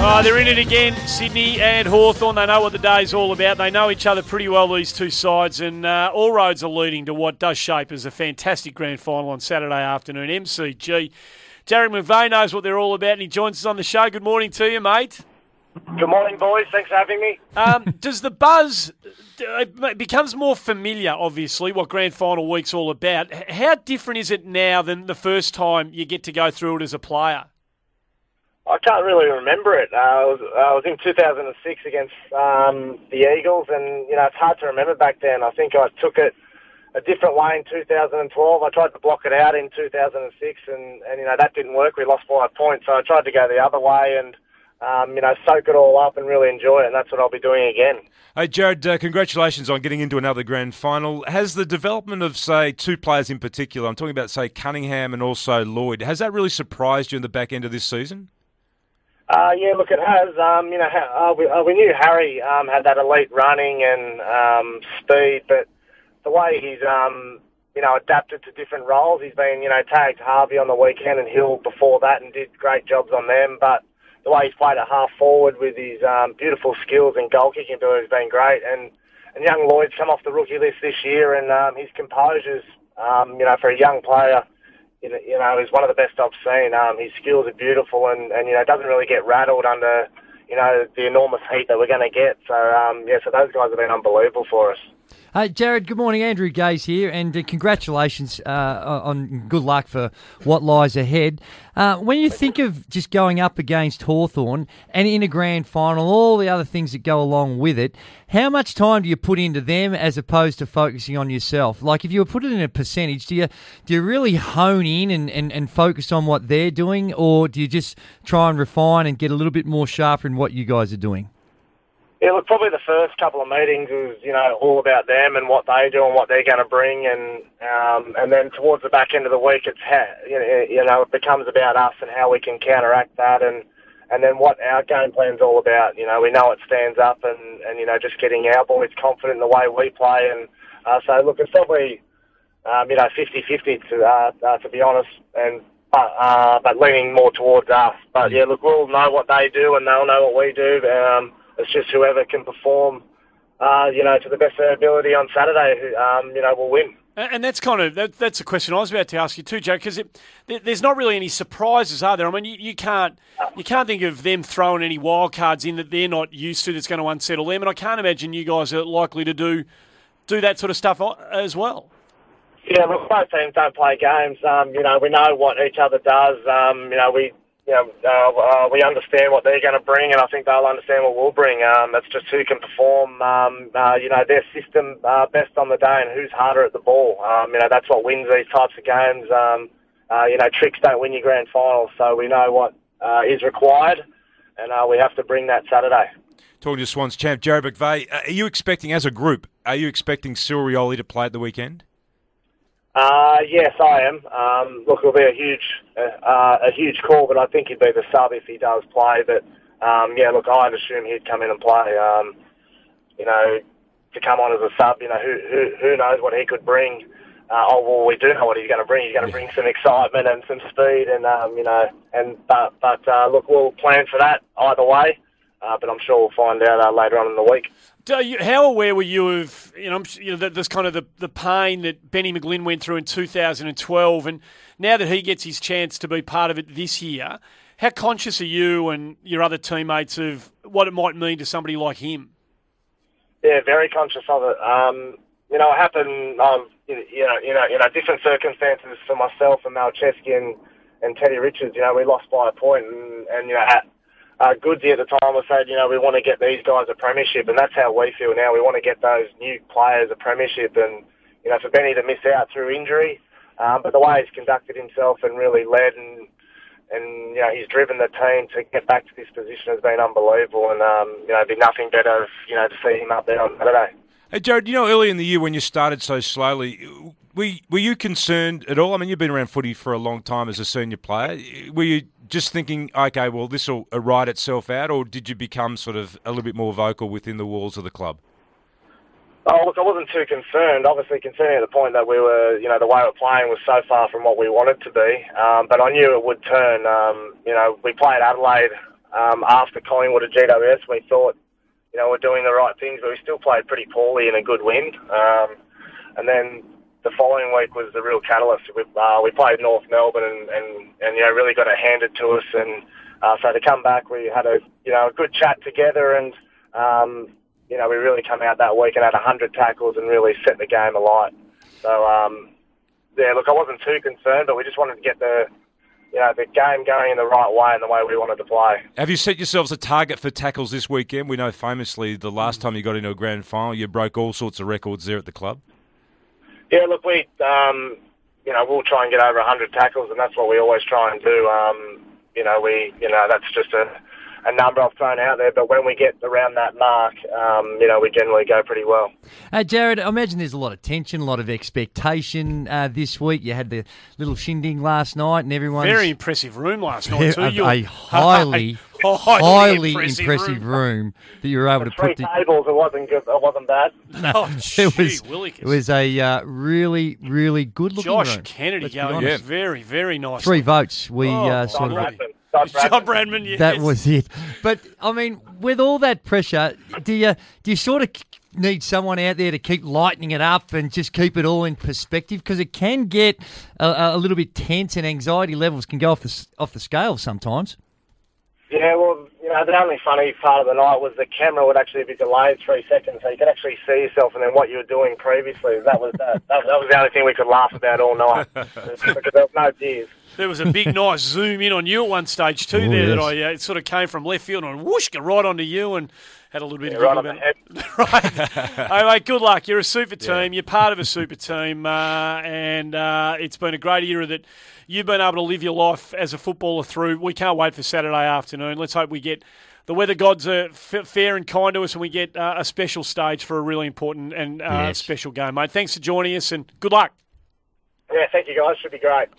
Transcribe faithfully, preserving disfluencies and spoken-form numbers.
Oh, they're in it again, Sydney and Hawthorn. They know what the day's all about. They know each other pretty well, these two sides, and uh, all roads are leading to what does shape as a fantastic grand final on Saturday afternoon. M C G. Jarrod McVeigh knows what they're all about, and he joins us on the show. Good morning to you, mate. Good morning, boys. Thanks for having me. Um, does the buzz... It becomes more familiar, obviously, what grand final week's all about. How different is it now than the first time you get to go through it as a player? I can't really remember it. Uh, I, was, I was in two thousand six against um, the Eagles, and you know it's hard to remember back then. I think I took it a different way in two thousand twelve. I tried to block it out in two thousand six, and, and you know that didn't work. We lost five points, so I tried to go the other way and um, you know soak it all up and really enjoy it, and that's what I'll be doing again. Hey, Jarrod, uh, congratulations on getting into another grand final. Has the development of, say, two players in particular, I'm talking about, say, Cunningham and also Lloyd, has that really surprised you in the back end of this season? Uh, yeah, look, it has. Um, you know, ha- uh, we, uh, we knew Harry um, had that elite running and um, speed, but the way he's, um, you know, adapted to different roles, he's been, you know, tagged Harvey on the weekend and Hill before that and did great jobs on them, but the way he's played at half forward with his um, beautiful skills and goal kicking ability has been great. And, and young Lloyd's come off the rookie list this year, and um, his composure's, um, you know, for a young player, you know, you know, is one of the best I've seen. Um, his skills are beautiful, and, and you know, doesn't really get rattled under, you know, the enormous heat that we're going to get. So um, yeah, so those guys have been unbelievable for us. Hey, Jarrod, good morning. Andrew Gaze here, and uh, congratulations uh, on good luck for what lies ahead. Uh, when you think of just going up against Hawthorn and in a grand final, all the other things that go along with it, how much time do you put into them as opposed to focusing on yourself? Like if you were put it in a percentage, do you do you really hone in and, and, and focus on what they're doing, or do you just try and refine and get a little bit more sharper in what you guys are doing? Yeah, look, probably the first couple of meetings was, you know, all about them and what they do and what they're going to bring, and um, and then towards the back end of the week, it's ha- you know, you know it becomes about us and how we can counteract that, and and then what our game plan's all about. You know, we know it stands up, and, and you know, just getting our boys confident in the way we play, and uh, so look, it's probably um, you know fifty-fifty to uh, uh, to be honest, and uh, uh, but leaning more towards us. But yeah, look, we'll know what they do, and they'll know what we do. Um, It's just whoever can perform, uh, you know, to the best of their ability on Saturday, who, um, you know, will win. And that's kind of that, that's a question I was about to ask you too, Joe, because there's not really any surprises, are there? I mean, you, you can't you can't think of them throwing any wild cards in that they're not used to that's going to unsettle them, and I can't imagine you guys are likely to do do that sort of stuff as well. Yeah, look, both teams don't play games. Um, you know, we know what each other does. Um, you know, we. You know, uh, uh, we understand what they're going to bring, and I think they'll understand what we'll bring. Um, it's just who can perform, um, uh, you know, their system uh, best on the day, and who's harder at the ball. Um, you know, that's what wins these types of games. Um, uh, you know, tricks don't win your grand finals, so we know what uh, is required, and uh, we have to bring that Saturday. Talking to Swans champ Jarrod McVeigh, are you expecting, as a group, are you expecting Cyril Rioli to play at the weekend? Uh, yes, I am. Um, look, it'll be a huge, uh, a huge call, but I think he'd be the sub if he does play. But um, yeah, look, I'd assume he'd come in and play. Um, you know, to come on as a sub, you know, who who, who knows what he could bring? Uh, oh, well, we do know what he's going to bring. He's going to bring some excitement and some speed, and um, you know, and but but uh, look, we'll plan for that either way. Uh, but I'm sure we'll find out uh, later on in the week. Do you, how aware were you of, you know, you know, this kind of the, the pain that Benny McGlynn went through in two thousand twelve, and now that he gets his chance to be part of it this year, how conscious are you and your other teammates of what it might mean to somebody like him? Yeah, very conscious of it. Um, you know, it happened, um, you know, you know, you know, different circumstances for myself and Malcheski and, and Teddy Richards. You know, we lost by a point, and, and you know, at, Uh, Goodsy at the time was saying, you know, we want to get these guys a premiership, and that's how we feel now. We want to get those new players a premiership, and, you know, for Benny to miss out through injury, um, but the way he's conducted himself and really led and, and, you know, he's driven the team to get back to this position has been unbelievable, and, um, you know, it'd be nothing better, you know, to see him up there on Saturday. Hey, Jarrod, you know, early in the year when you started so slowly, were, were you concerned at all? I mean, you've been around footy for a long time as a senior player. Were you just thinking, okay, well, this will ride itself out, or did you become sort of a little bit more vocal within the walls of the club? Oh, look, I wasn't too concerned. Obviously, concerned at the point that we were, you know, the way we were playing was so far from what we wanted to be. Um, but I knew it would turn. Um, you know, we played Adelaide um, after Collingwood at G W S. We thought, you know, we're doing the right things, but we still played pretty poorly in a good win. Um, and then the following week was the real catalyst. We, uh, we played North Melbourne and, and, and, you know, really got it handed to us. And uh, so to come back, we had a, you know, a good chat together and, um, you know, we really come out that week and had one hundred tackles and really set the game alight. So, um, yeah, look, I wasn't too concerned, but we just wanted to get the, you know, the game going in the right way and the way we wanted to play. Have you set yourselves a target for tackles this weekend? We know famously the last time you got into a grand final, you broke all sorts of records there at the club. Yeah, look, we, um, you know, we'll try and get over one hundred tackles, and that's what we always try and do. Um, you know, we, you know, that's just a, a number I've thrown out there, but when we get around that mark, um, you know, we generally go pretty well. Uh, Jared, I imagine there's a lot of tension, a lot of expectation uh, this week. You had the little shindig last night, and everyone's... Very impressive room last night, too. a, You a highly, highly, highly impressive, impressive room. room. that you were able The to three put... The, tables, it wasn't good, it wasn't bad. no, Oh, it gee, was, willikers. it was a uh, really, really good-looking Josh room. Kennedy Let's be going honest. very, very nice. Three votes. We Oh, uh, Don sort of... Bradman. Don John Bradman. Bradman, yes. That was it. But I mean, with all that pressure, do you do you sort of need someone out there to keep lightening it up and just keep it all in perspective? Because it can get a, a little bit tense and anxiety levels can go off the off the scale sometimes. Yeah, well, you know, the only funny part of the night was the camera would actually be delayed three seconds, so you could actually see yourself and then what you were doing previously. That was that. That, that was the only thing we could laugh about all night because there was no tears. There was a big, nice zoom in on you at one stage too. Oh, there yes. that I uh, it sort of came from left field and whoosh, got right onto you and had a little bit Yeah, of right giggle on the about head. it. Right. Hey, mate, good luck. You're a super team. You're part of a super team, uh, and uh, it's been a great era that you've been able to live your life as a footballer through. We can't wait for Saturday afternoon. Let's hope we get the weather gods are f- fair and kind to us, and we get uh, a special stage for a really important and uh, Yes. special game, mate. Thanks for joining us, and good luck. Yeah, thank you guys. Should be great.